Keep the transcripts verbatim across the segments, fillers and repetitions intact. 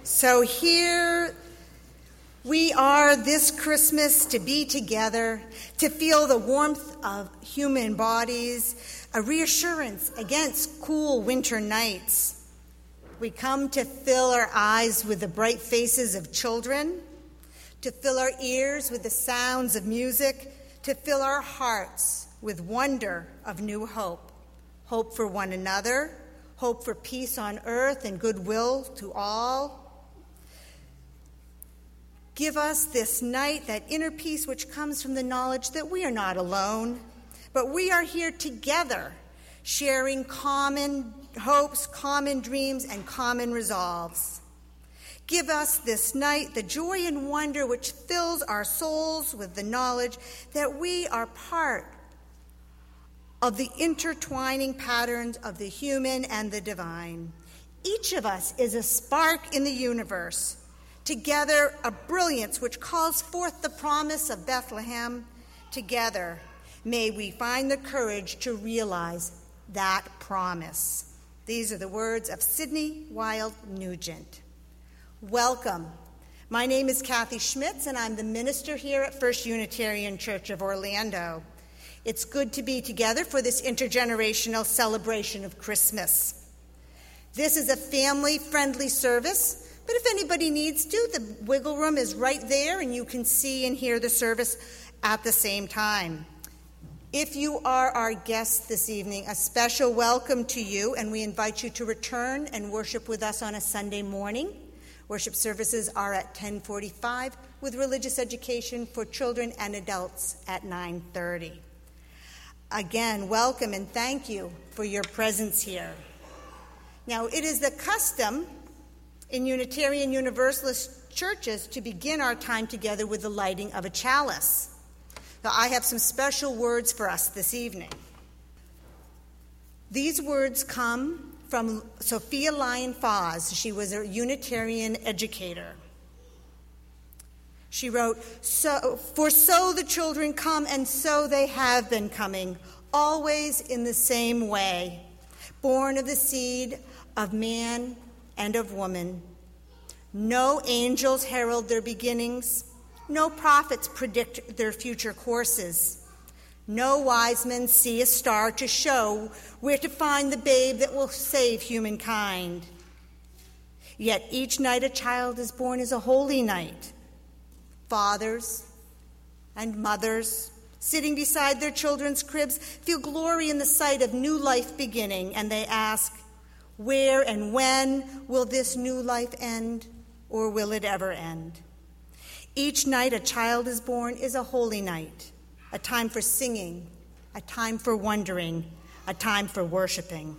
So here we are this Christmas to be together, to feel the warmth of human bodies, a reassurance against cool winter nights. We come to fill our eyes with the bright faces of children, to fill our ears with the sounds of music, to fill our hearts with wonder of new hope. Hope for one another, hope for peace on earth and goodwill to all. Give us this night that inner peace which comes from the knowledge that we are not alone, but we are here together, sharing common hopes, common dreams, and common resolves. Give us this night the joy and wonder which fills our souls with the knowledge that we are part of the intertwining patterns of the human and the divine. Each of us is a spark in the universe, together a brilliance which calls forth the promise of Bethlehem. Together, may we find the courage to realize that promise. These are the words of Sidney Wild Nugent. Welcome. My name is Kathy Schmitz, and I'm the minister here at First Unitarian Church of Orlando. It's good to be together for this intergenerational celebration of Christmas. This is a family-friendly service, but if anybody needs to, the wiggle room is right there, and you can see and hear the service at the same time. If you are our guest this evening, a special welcome to you, and we invite you to return and worship with us on a Sunday morning. Worship services are at ten forty-five, with religious education for children and adults at nine thirty. Again, welcome and thank you for your presence here. Now, it is the custom in Unitarian Universalist churches to begin our time together with the lighting of a chalice. Now, I have some special words for us this evening. These words come from Sophia Lyon Foss. She was a Unitarian educator. She wrote, "So, for so the children come, and so they have been coming, always in the same way, born of the seed of man and of woman. No angels herald their beginnings. No prophets predict their future courses. No wise men see a star to show where to find the babe that will save humankind. Yet each night a child is born is a holy night. Fathers and mothers, sitting beside their children's cribs, feel glory in the sight of new life beginning, and they ask, where and when will this new life end, or will it ever end? Each night a child is born is a holy night, a time for singing, a time for wondering, a time for worshiping."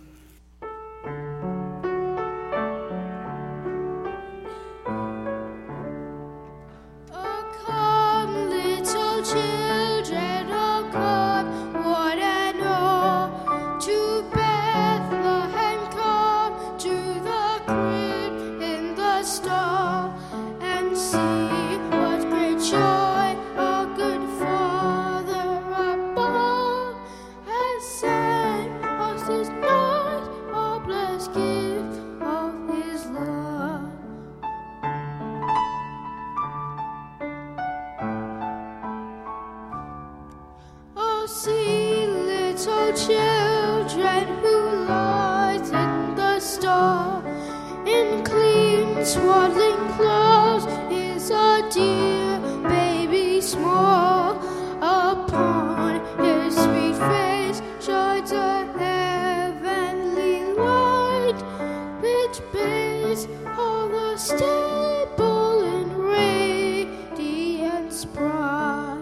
Swaddling clothes is a dear baby small. Upon his sweet face shines a heavenly light, which bathes all the stable in radiance bright.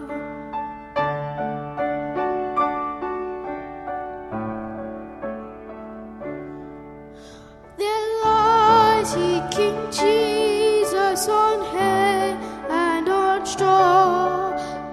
There lies he, King Jesus, on hay and on straw,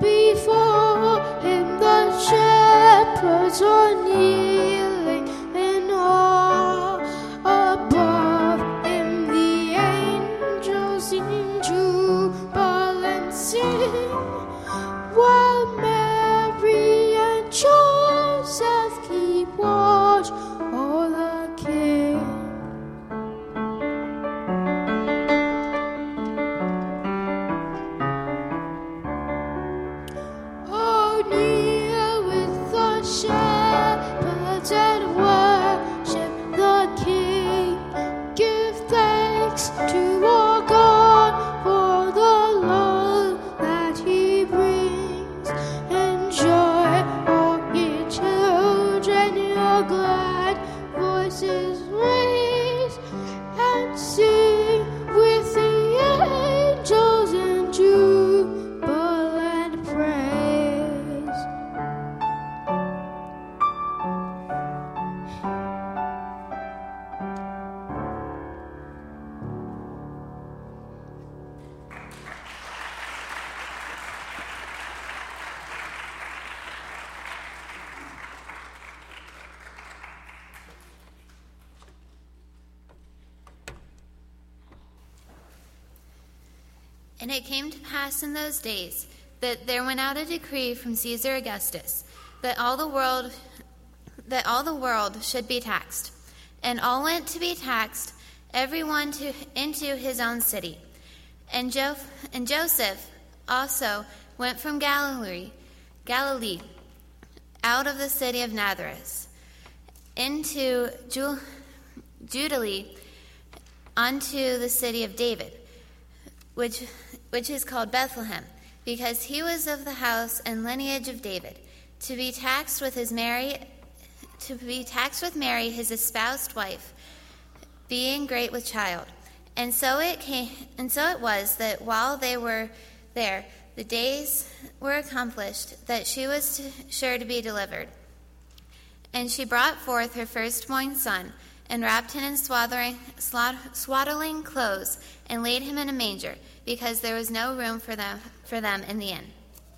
And it came to pass in those days that there went out a decree from Caesar Augustus that all the world that all the world should be taxed. And all went to be taxed, every one to into his own city. And, jo- and Joseph also went from Galilee, Galilee, out of the city of Nazareth, into Ju- Judaea, unto the city of David, which which is called Bethlehem, because he was of the house and lineage of David, to be taxed with his Mary, to be taxed with Mary, his espoused wife, being great with child. And so it came, and so it was that while they were there, the days were accomplished that she was to, sure to be delivered. And she brought forth her firstborn son, and wrapped him in swaddling, swaddling clothes, and laid him in a manger, because there was no room for them for them in the inn.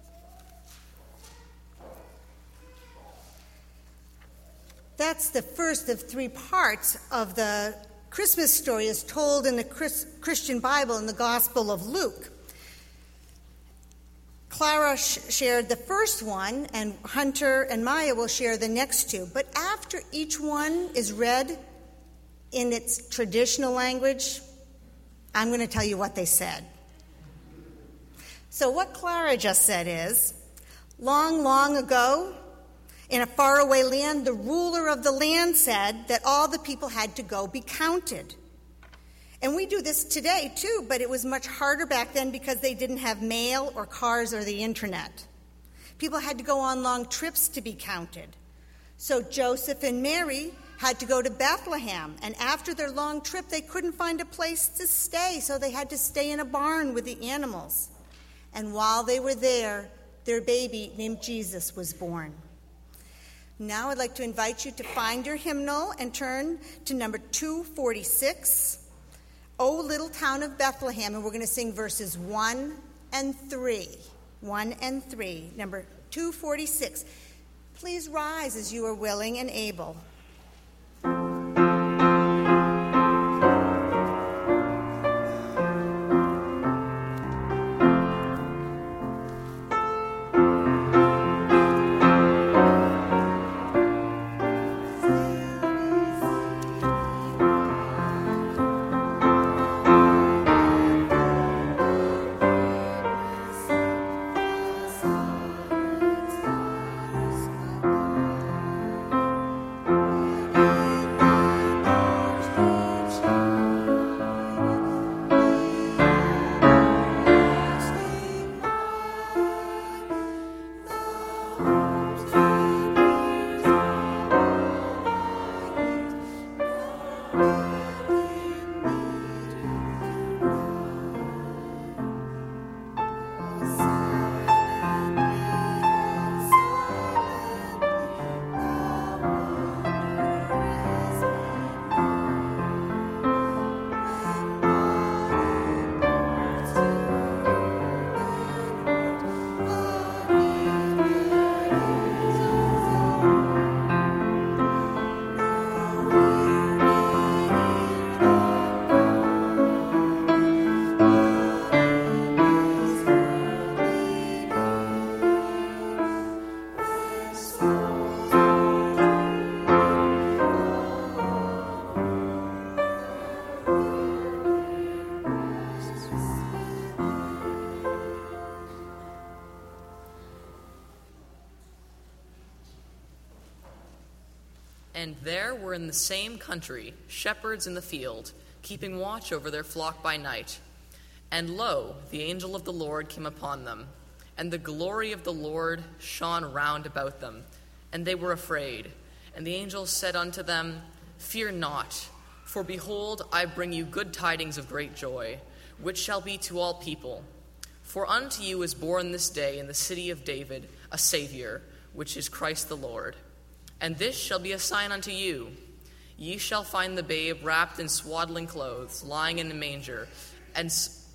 That's the first of three parts of the Christmas story as told in the Chris, Christian Bible in the Gospel of Luke. Clara sh- shared the first one, and Hunter and Maya will share the next two. But after each one is read in its traditional language, I'm going to tell you what they said. So what Clara just said is, long, long ago, in a faraway land, the ruler of the land said that all the people had to go be counted. And we do this today, too, but it was much harder back then because they didn't have mail or cars or the internet. People had to go on long trips to be counted. So Joseph and Mary had to go to Bethlehem, and after their long trip, they couldn't find a place to stay, so they had to stay in a barn with the animals. And while they were there, their baby named Jesus was born. Now I'd like to invite you to find your hymnal and turn to number two forty-six, O Little Town of Bethlehem, and we're going to sing verses one and three. one and three, number two forty-six. Please rise as you are willing and able. And there were in the same country shepherds in the field, keeping watch over their flock by night. And lo, the angel of the Lord came upon them, and the glory of the Lord shone round about them, and they were afraid. And the angel said unto them, Fear not, for behold, I bring you good tidings of great joy, which shall be to all people. For unto you is born this day in the city of David a Savior, which is Christ the Lord. And this shall be a sign unto you. Ye shall find the babe wrapped in swaddling clothes, lying in a manger. And,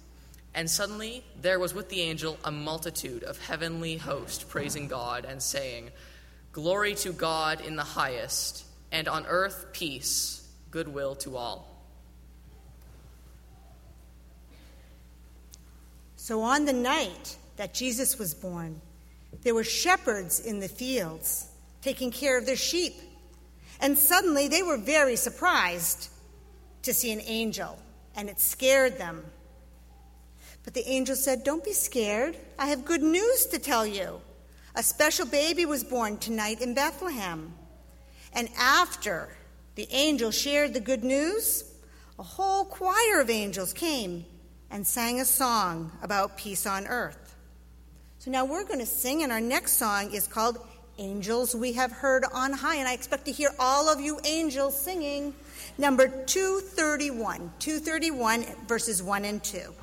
and suddenly there was with the angel a multitude of heavenly hosts, praising God and saying, Glory to God in the highest, and on earth peace, goodwill to all. So on the night that Jesus was born, there were shepherds in the fields taking care of their sheep. And suddenly they were very surprised to see an angel, and it scared them. But the angel said, "Don't be scared. I have good news to tell you. A special baby was born tonight in Bethlehem." And after the angel shared the good news, a whole choir of angels came and sang a song about peace on earth. So now we're going to sing, and our next song is called Angels We Have Heard on High. And I expect to hear all of you angels singing number two thirty-one, two thirty-one, verses one and two.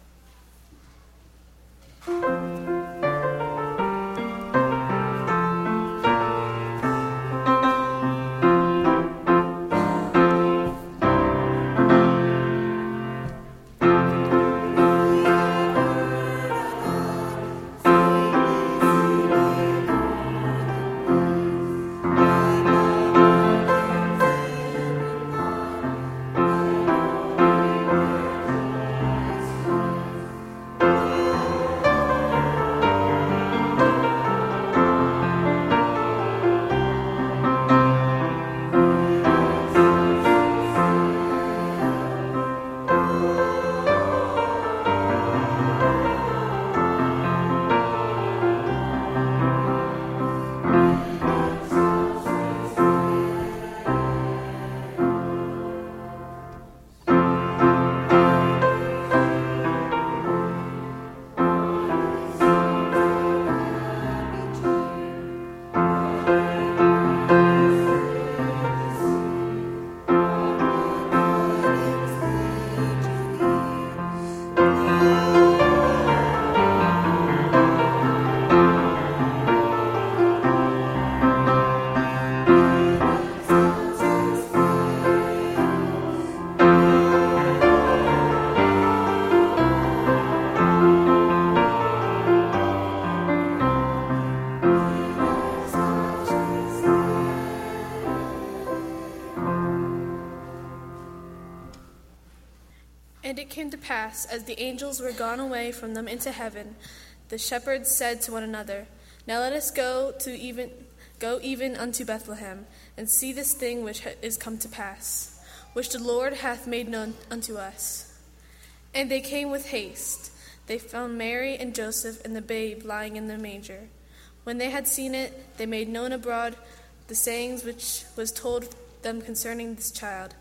And it came to pass, as the angels were gone away from them into heaven, the shepherds said to one another, "Now let us go to even go even unto Bethlehem, and see this thing which is come to pass, which the Lord hath made known unto us." And they came with haste. They found Mary and Joseph and the babe lying in the manger. When they had seen it, they made known abroad the sayings which was told them concerning this child.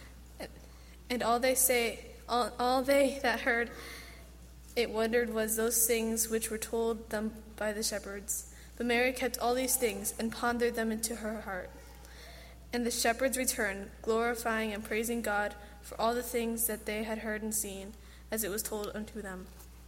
And all they say, all, all they that heard it wondered was those things which were told them by the shepherds. But Mary kept all these things and pondered them into her heart. And the shepherds returned, glorifying and praising God for all the things that they had heard and seen, as it was told unto them.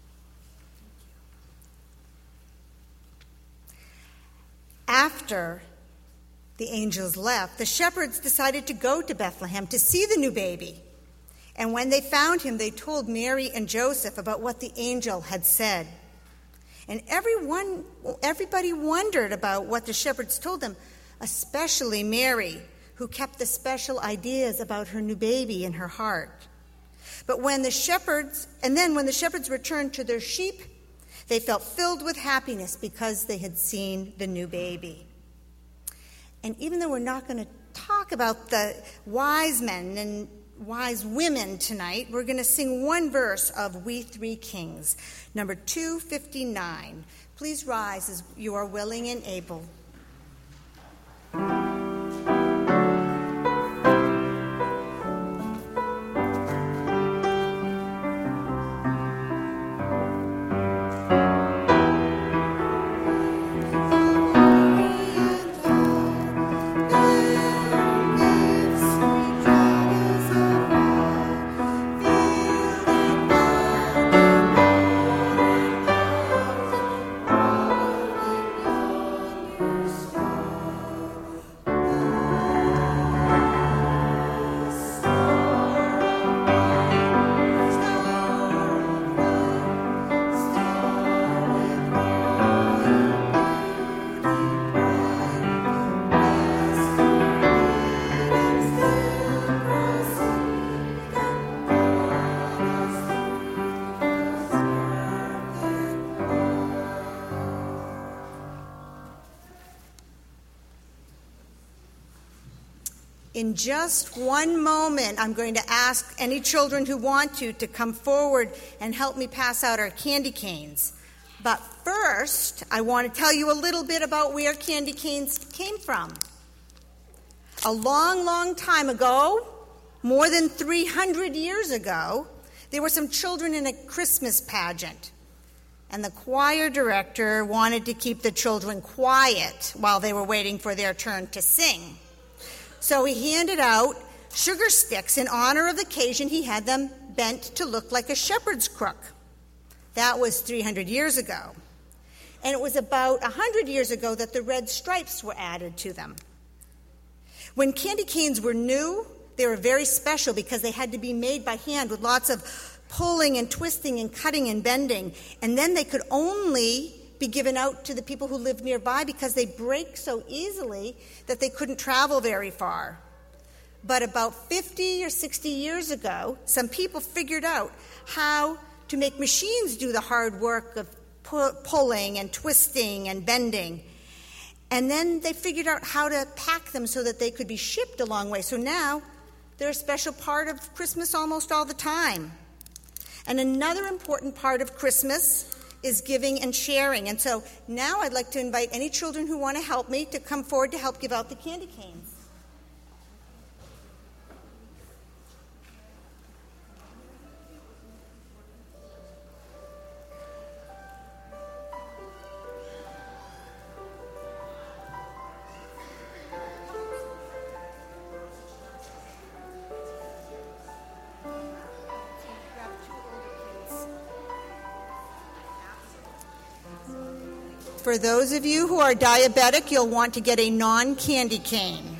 After the angels left, the shepherds decided to go to Bethlehem to see the new baby. And when they found him, they told Mary and Joseph about what the angel had said. And everyone, everybody wondered about what the shepherds told them, especially Mary, who kept the special ideas about her new baby in her heart. But when the shepherds, and then when the shepherds returned to their sheep, they felt filled with happiness because they had seen the new baby. And even though we're not going to talk about the wise men and wise women tonight, we're going to sing one verse of We Three Kings, number two fifty-nine. Please rise as you are willing and able. Thank you. In just one moment, I'm going to ask any children who want to to come forward and help me pass out our candy canes. But first, I want to tell you a little bit about where candy canes came from. A long, long time ago, more than three hundred years ago, there were some children in a Christmas pageant. And the choir director wanted to keep the children quiet while they were waiting for their turn to sing. So he handed out sugar sticks in honor of the occasion. He had them bent to look like a shepherd's crook. That was three hundred years ago. And it was about one hundred years ago that the red stripes were added to them. When candy canes were new, they were very special because they had to be made by hand with lots of pulling and twisting and cutting and bending. And then they could only be given out to the people who lived nearby because they break so easily that they couldn't travel very far. But about fifty or sixty years ago, some people figured out how to make machines do the hard work of pu- pulling and twisting and bending. And then they figured out how to pack them so that they could be shipped a long way. So now they're a special part of Christmas almost all the time. And another important part of Christmas is giving and sharing. And so now I'd like to invite any children who want to help me to come forward to help give out the candy canes. For those of you who are diabetic, you'll want to get a non-candy cane.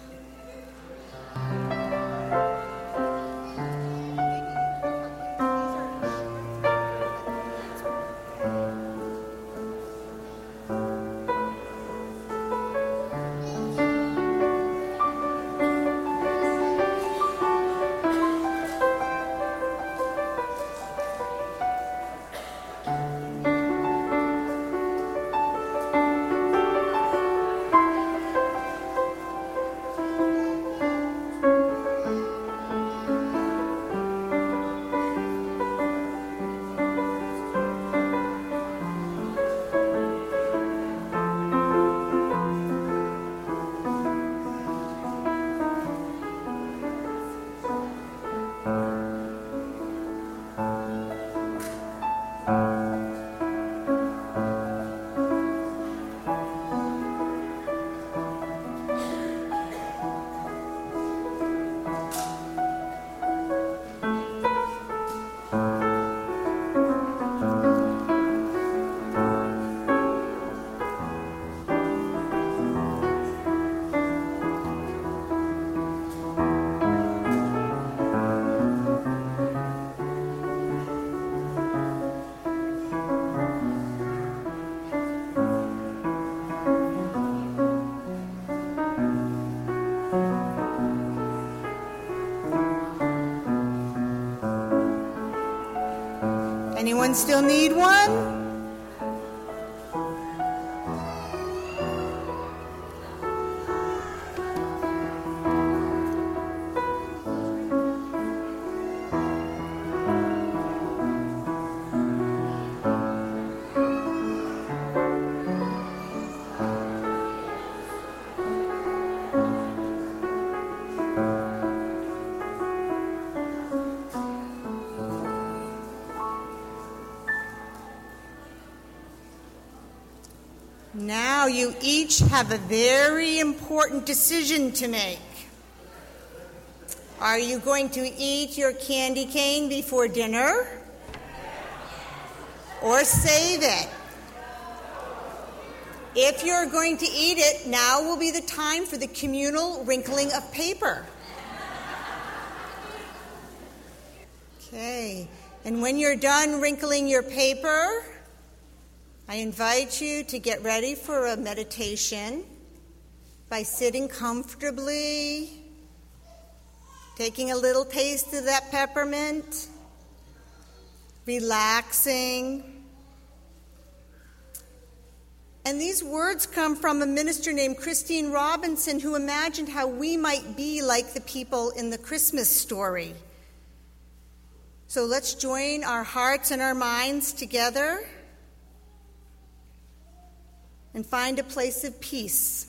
Anyone still need one? Now you each have a very important decision to make. Are you going to eat your candy cane before dinner? Or save it? If you're going to eat it, now will be the time for the communal wrinkling of paper. Okay, and when you're done wrinkling your paper, I invite you to get ready for a meditation by sitting comfortably, taking a little taste of that peppermint, relaxing, And these words come from a minister named Christine Robinson, who imagined how we might be like the people in the Christmas story. So let's join our hearts and our minds together and find a place of peace.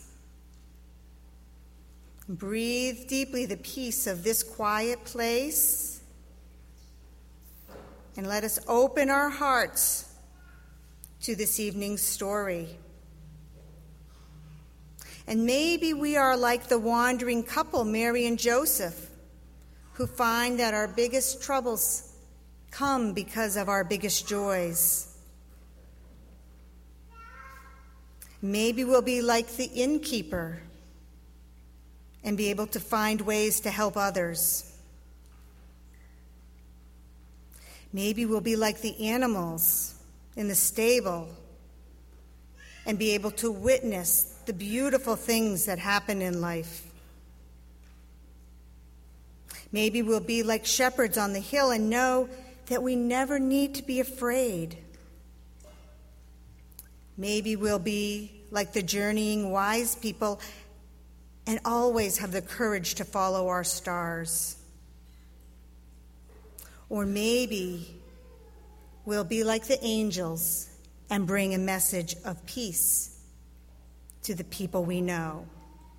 Breathe deeply the peace of this quiet place, and let us open our hearts to this evening's story. And maybe we are like the wandering couple, Mary and Joseph, who find that our biggest troubles come because of our biggest joys. Maybe we'll be like the innkeeper and be able to find ways to help others. Maybe we'll be like the animals in the stable and be able to witness the beautiful things that happen in life. Maybe we'll be like shepherds on the hill and know that we never need to be afraid. Maybe we'll be like the journeying wise people and always have the courage to follow our stars. Or maybe we'll be like the angels and bring a message of peace to the people we know.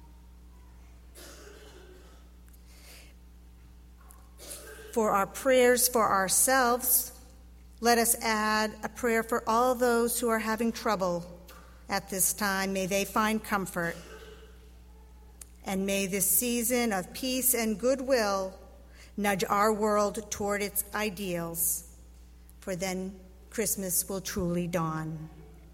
For our prayers for ourselves, let us add a prayer for all those who are having trouble at this time. May they find comfort. And may this season of peace and goodwill nudge our world toward its ideals, for then Christmas will truly dawn.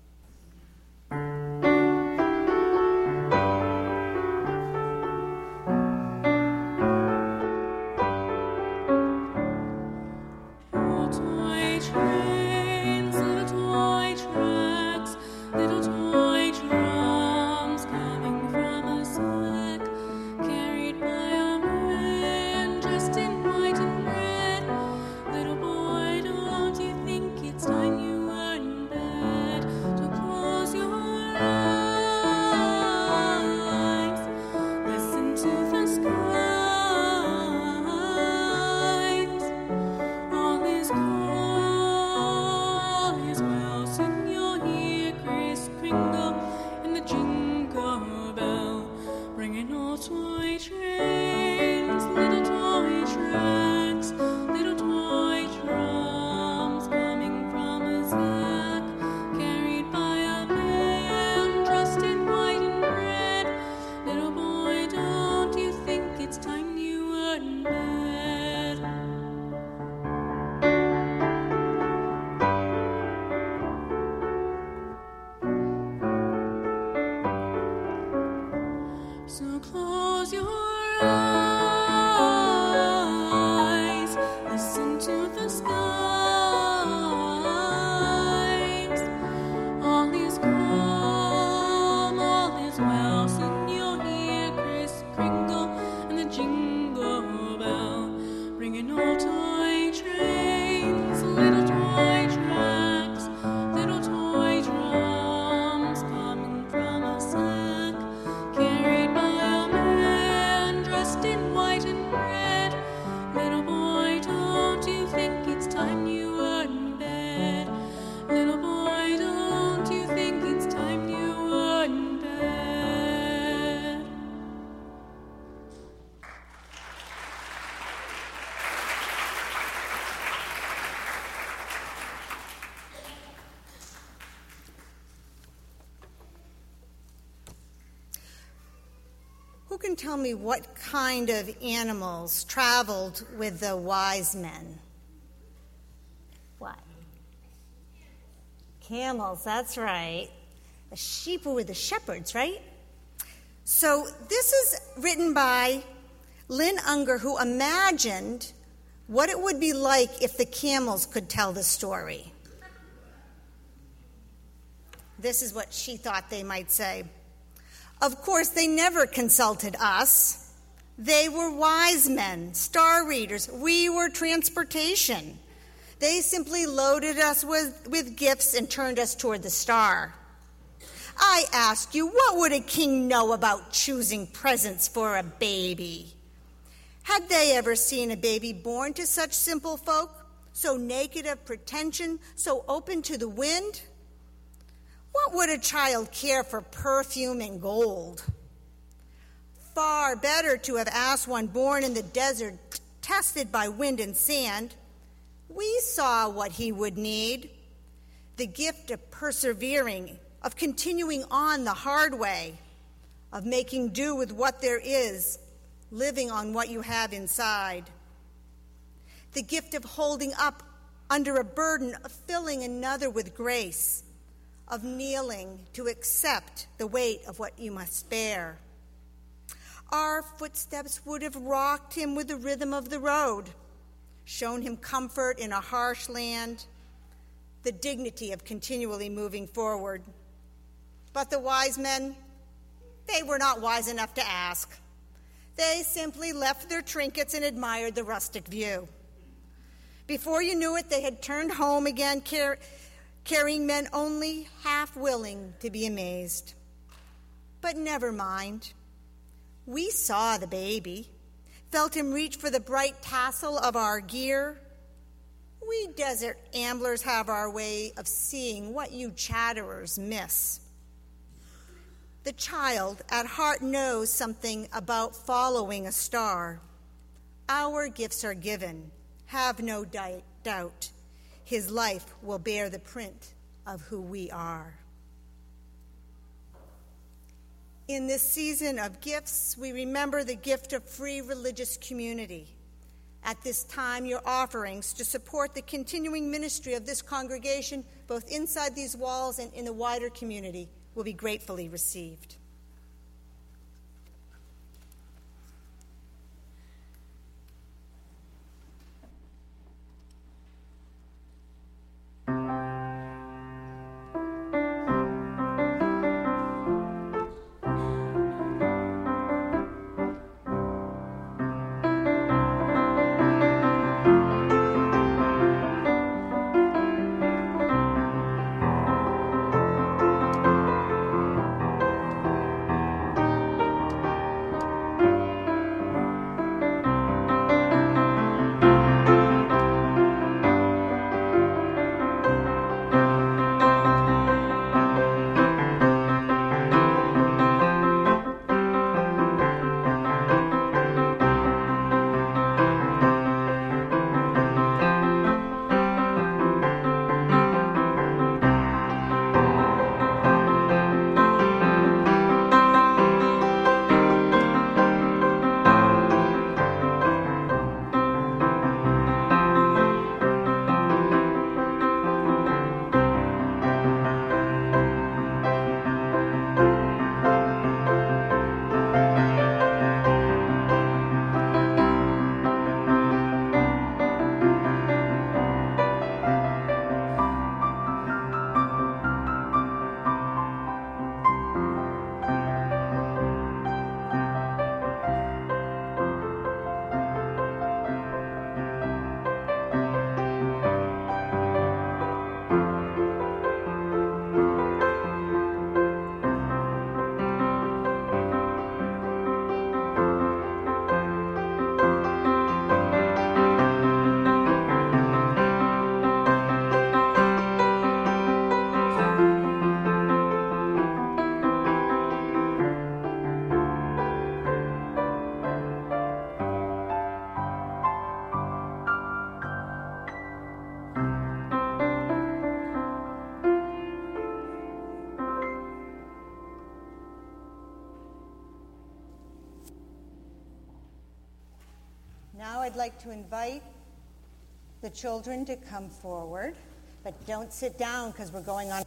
Who can tell me what kind of animals traveled with the wise men? What? Camels, that's right. The sheep were with the shepherds, right? So this is written by Lynn Unger, who imagined what it would be like if the camels could tell the story. This is what she thought they might say. Of course, they never consulted us. They were wise men, star readers. We were transportation. They simply loaded us with, with gifts and turned us toward the star. I ask you, what would a king know about choosing presents for a baby? Had they ever seen a baby born to such simple folk, so naked of pretension, so open to the wind? What would a child care for perfume and gold? Far better to have asked one born in the desert, tested by wind and sand. We saw what he would need, the gift of persevering, of continuing on the hard way, of making do with what there is, living on what you have inside. The gift of holding up under a burden, of filling another with grace, of kneeling to accept the weight of what you must bear. Our footsteps would have rocked him with the rhythm of the road, shown him comfort in a harsh land, the dignity of continually moving forward. But the wise men, they were not wise enough to ask. They simply left their trinkets and admired the rustic view. Before you knew it, they had turned home again, car- carrying men only half willing to be amazed. But never mind. We saw the baby, felt him reach for the bright tassel of our gear. We desert amblers have our way of seeing what you chatterers miss. The child at heart knows something about following a star. Our gifts are given. Have no di- doubt. His life will bear the print of who we are. In this season of gifts, we remember the gift of free religious community. At this time, your offerings to support the continuing ministry of this congregation, both inside these walls and in the wider community, will be gratefully received. Now I'd like to invite the children to come forward, but don't sit down because we're going on.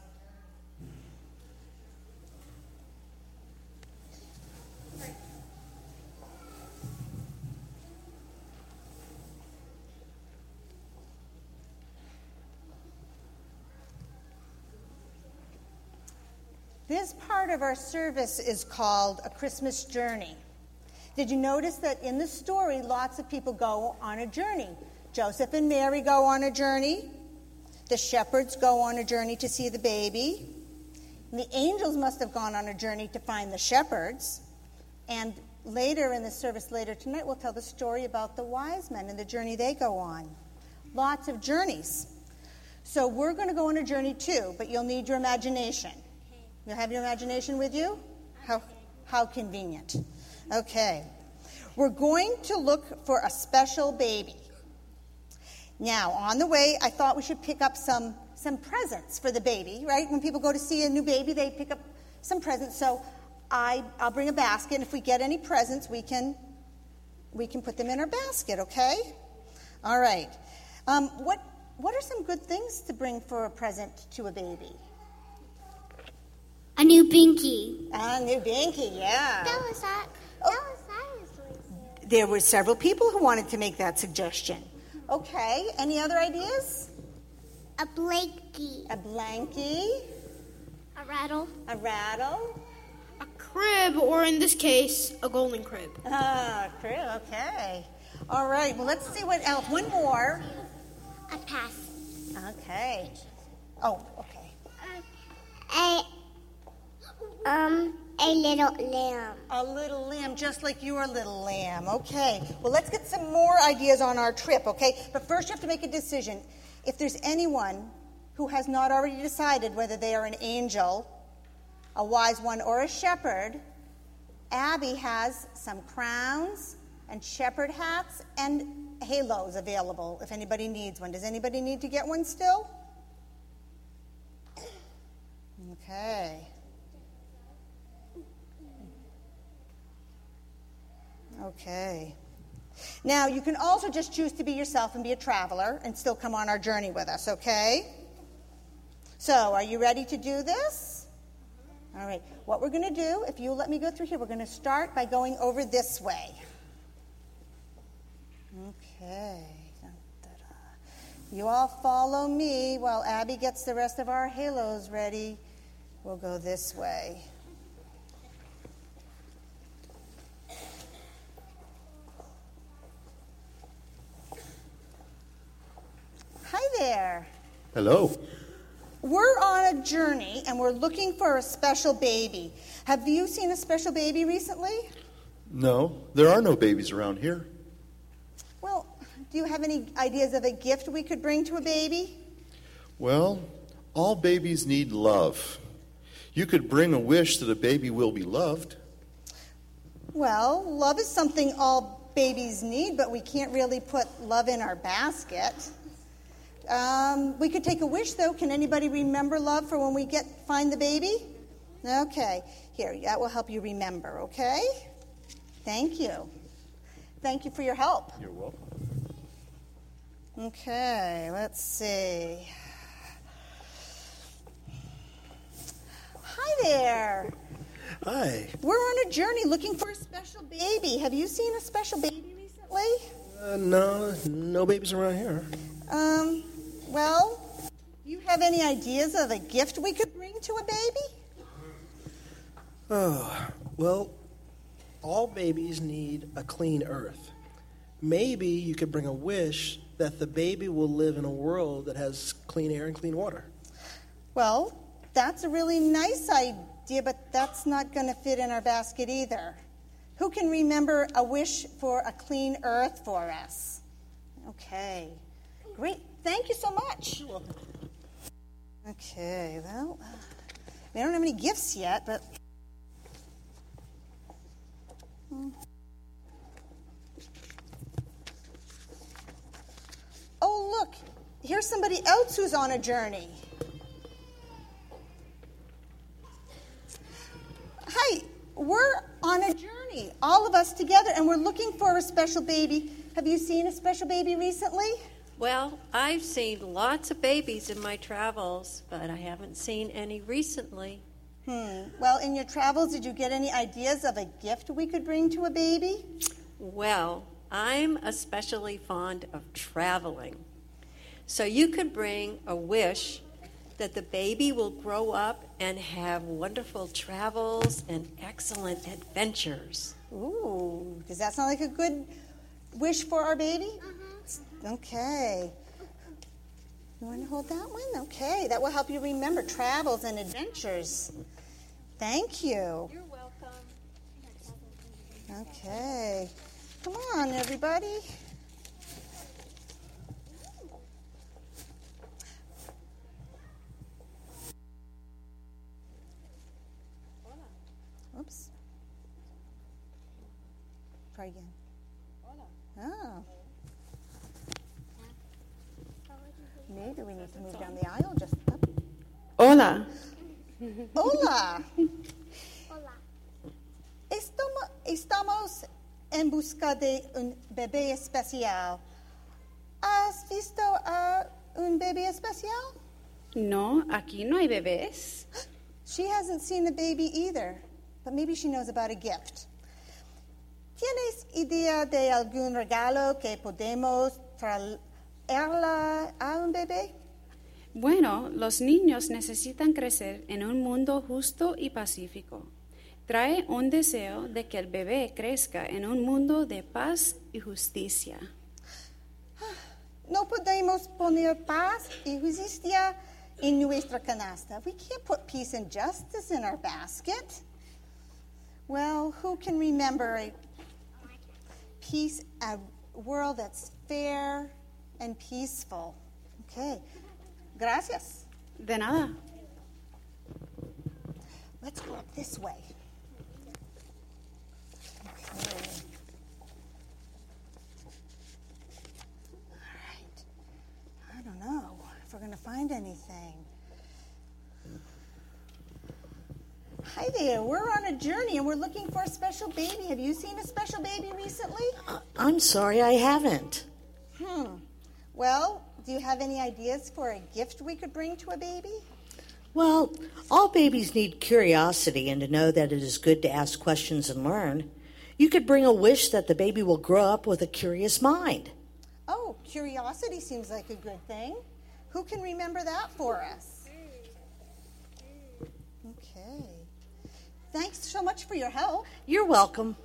This part of our service is called A Christmas Journey. Did you notice that in the story, lots of people go on a journey? Joseph and Mary go on a journey. The shepherds go on a journey to see the baby. And the angels must have gone on a journey to find the shepherds. And later in the service, later tonight, we'll tell the story about the wise men and the journey they go on. Lots of journeys. So we're going to go on a journey too, but you'll need your imagination. You'll have your imagination with you? How, how convenient. Okay. We're going to look for a special baby. Now, on the way, I thought we should pick up some, some presents for the baby, right? When people go to see a new baby, they pick up some presents. So I, I'll bring a basket, and if we get any presents, we can, we can put them in our basket, okay? All right. Um, what, what are some good things to bring for a present to a baby? A new binky. A new binky, yeah. That was that. Oh. That was that. There were several people who wanted to make that suggestion. Okay, any other ideas? A blankie. A blankie. A rattle. A rattle. A crib, or in this case, a golden crib. Ah, crib, okay. All right, well, let's see what else. One more. A pass. Okay. Oh, okay. A, um, a little lamb. A little lamb, just like your little lamb. Okay. Well, let's get some more ideas on our trip, okay? But first you have to make a decision. If there's anyone who has not already decided whether they are an angel, a wise one, or a shepherd, Abby has some crowns and shepherd hats and halos available if anybody needs one. Does anybody need to get one still? Okay. Okay. Now, you can also just choose to be yourself and be a traveler and still come on our journey with us, okay? So, are you ready to do this? All right. What we're going to do, if you'll let me go through here, we're going to start by going over this way. Okay. You all follow me while Abby gets the rest of our halos ready. We'll go this way. Hi there. Hello. We're on a journey and we're looking for a special baby. Have you seen a special baby recently? No, there are no babies around here. Well, do you have any ideas of a gift we could bring to a baby? Well, all babies need love. You could bring a wish that a baby will be loved. Well, love is something all babies need, but we can't really put love in our basket. Um, we could take a wish, though. Can anybody remember love for when we get find the baby? Okay. Here, that will help you remember, okay? Thank you. Thank you for your help. You're welcome. Okay, let's see. Hi there. Hi. We're on a journey looking for a special baby. Have you seen a special baby recently? Uh, no, no babies around here. Um, well, do you have any ideas of a gift we could bring to a baby? Oh, well, all babies need a clean earth. Maybe you could bring a wish that the baby will live in a world that has clean air and clean water. Well, that's a really nice idea, but that's not going to fit in our basket either. Who can remember a wish for a clean earth for us? Okay. Great. Thank you so much. You're welcome. Okay, well, we don't have any gifts yet, but... Hmm. Oh, look, here's somebody else who's on a journey. Hi, we're on a journey, all of us together, and we're looking for a special baby. Have you seen a special baby recently? Well, I've seen lots of babies in my travels, but I haven't seen any recently. Hmm. Well, in your travels, did you get any ideas of a gift we could bring to a baby? Well, I'm especially fond of traveling. So you could bring a wish that the baby will grow up and have wonderful travels and excellent adventures. Ooh, does that sound like a good wish for our baby? Uh-huh. Okay. You want to hold that one? Okay, that will help you remember travels and adventures. Thank you. You're welcome. Okay. Come on, everybody. Oops. Try again. Oh. Maybe we need to move down the aisle just up. Hola. Hola. Hola. Estamos, estamos en busca de un bebé especial. ¿Has visto a un bebé especial? No, aquí no hay bebés. She hasn't seen a baby either, but maybe she knows about a gift. ¿Tienes idea de algún regalo que podemos traerla a un bebé? Bueno, los niños necesitan crecer en un mundo justo y pacífico. Trae un deseo de que el bebé crezca en un mundo de paz y justicia. No podemos poner paz y justicia en nuestra canasta. We can't put peace and justice in our basket. Well, who can remember a peace, a world that's fair and peaceful? Okay. Gracias. De nada. Let's go up this way. Okay. All right. I don't know if we're going to find anything. Hi there. We're on a journey and we're looking for a special baby. Have you seen a special baby recently? Uh, I'm sorry, I haven't. Hmm. Well, do you have any ideas for a gift we could bring to a baby? Well, all babies need curiosity and to know that it is good to ask questions and learn. You could bring a wish that the baby will grow up with a curious mind. Oh, curiosity seems like a good thing. Who can remember that for us? Okay. Thanks so much for your help. You're welcome.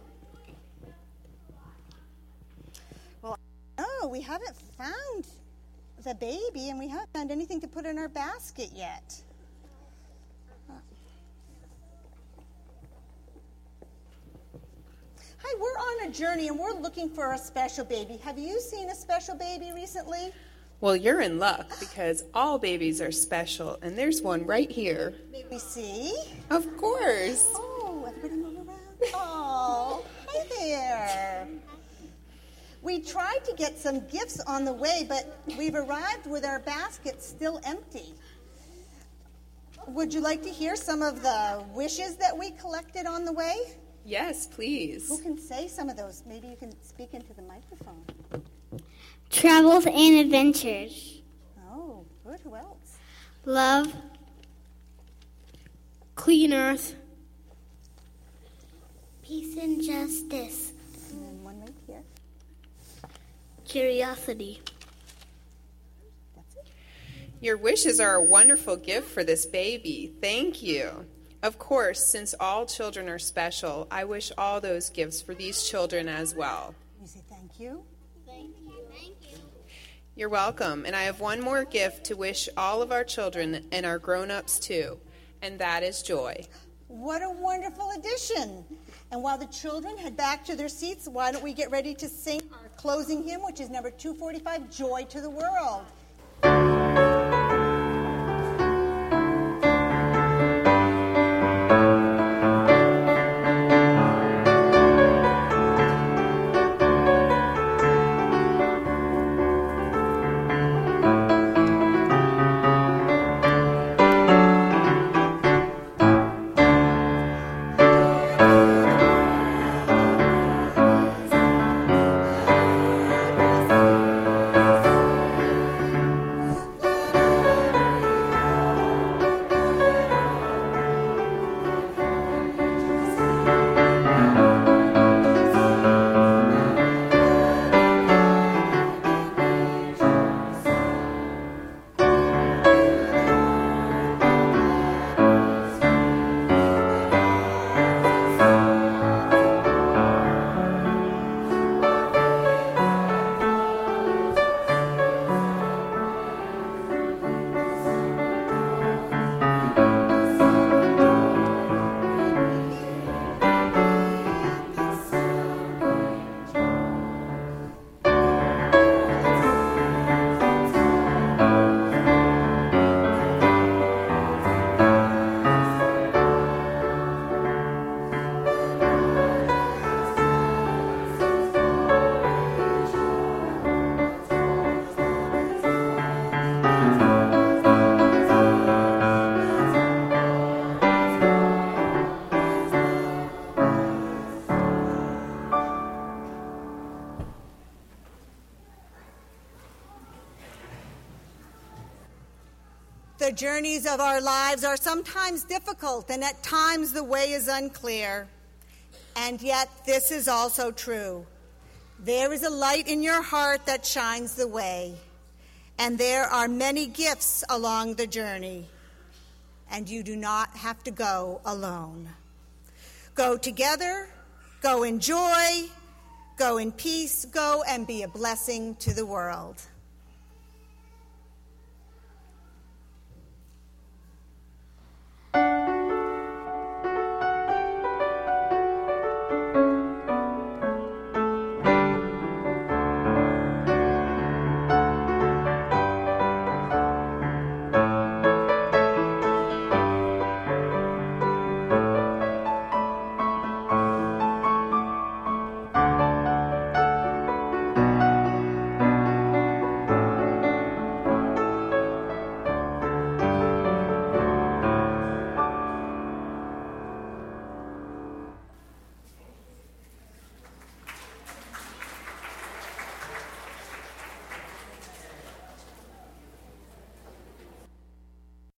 Well, oh, we haven't found the baby, and we haven't found anything to put in our basket yet. Hi, we're on a journey, and we're looking for a special baby. Have you seen a special baby recently? Well, you're in luck because all babies are special, and there's one right here. May we see? Of course. Oh, everybody move around. Oh, hi there. We tried to get some gifts on the way, but we've arrived with our baskets still empty. Would you like to hear some of the wishes that we collected on the way? Yes, please. Who can say some of those? Maybe you can speak into the microphone. Travels and adventures. Oh, good. Who else? Love. Clean earth. Peace and justice. And then one right here. Curiosity. That's it. Your wishes are a wonderful gift for this baby. Thank you. Of course, since all children are special, I wish all those gifts for these children as well. You say thank you. Thank you. Thank you. You're welcome. And I have one more gift to wish all of our children and our grown-ups too, and that is joy. What a wonderful addition. And while the children head back to their seats, why don't we get ready to sing our closing hymn, which is number two forty-five, Joy to the World. the journeys of our lives are sometimes difficult, and at times the way is unclear. And yet, this is also true. There is a light in your heart that shines the way, and there are many gifts along the journey, and you do not have to go alone. Go together, go in joy, go in peace, go and be a blessing to the world.